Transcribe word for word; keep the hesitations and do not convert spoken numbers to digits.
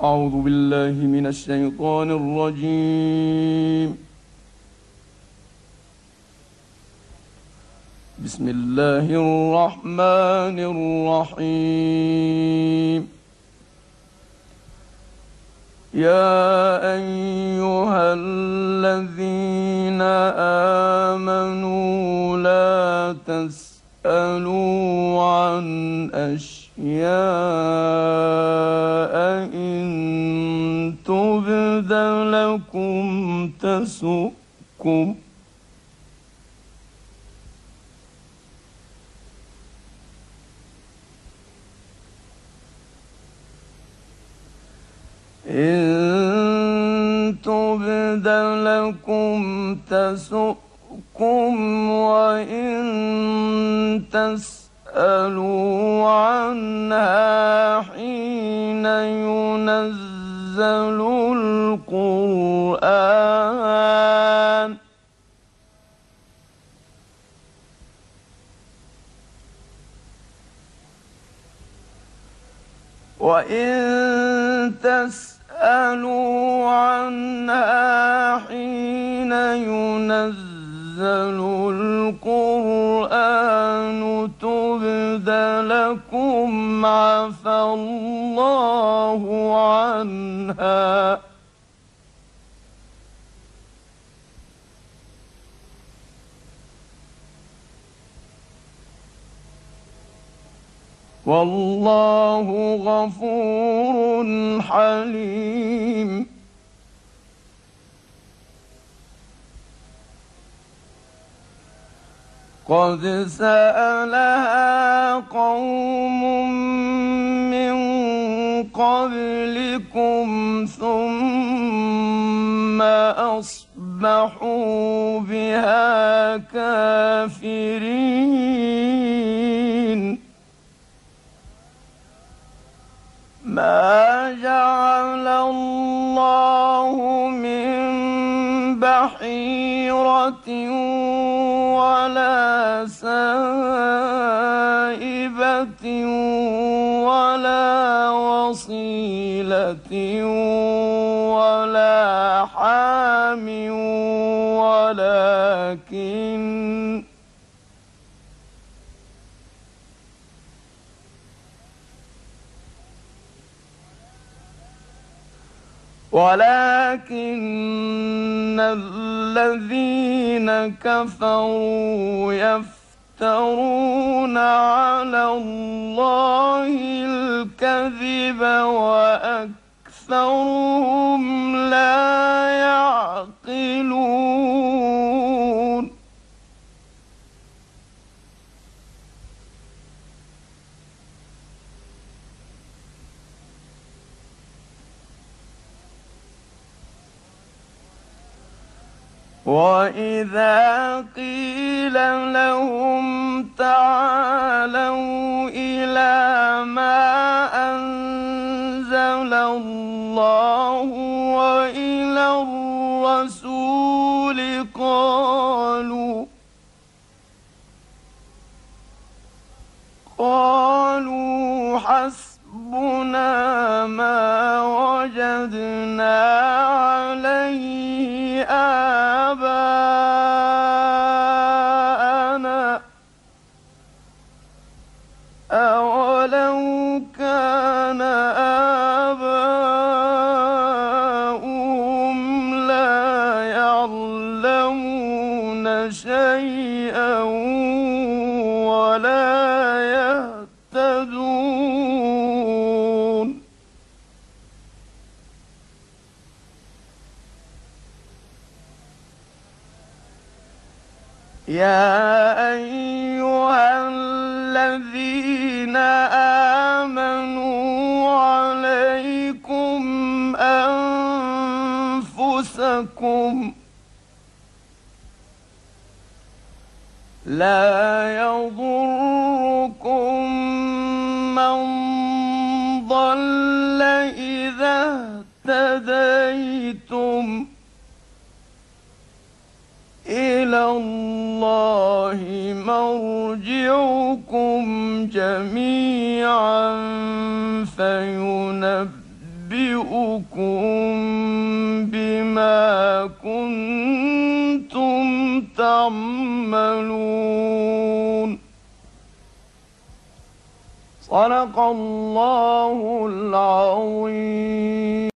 أعوذ بالله من الشيطان الرجيم. بسم الله الرحمن الرحيم. يا أيها الذين آمنوا لا تسألوا عن أشياء إن تبد لكم تسؤكم إن تبد لكم تسؤكم وإن تسألوا عنها حين ينزل القرآن وإن تسألوا عنها حين ينزل القرآن تبد لكم عفى الله عنها والله غفور حليم. قد سألها قوم من قبلكم ثم أصبحوا بها كافرين. ما جعل الله من بحيرة ولا سائبة ولا وصيلة ولا حام ولكن ولكن الذين كفروا يفترون على الله الكذب وأكثرهم لا يعقلون. وإذا قيل لهم تعالوا إلى ما أنزل الله وإلى الرسول قالوا قالوا حسبنا ما وجدنا عليه آباءنا أولو كان آباؤهم لا يعلمون شيئا ولا يهتدون. يا أيها الذين آمنوا عليكم أنفسكم لا يضركم من ضل إذا اهتديتم إلى الله مرجعكم جميعا فينبئكم بما كنتم تعملون. صدق الله العظيم.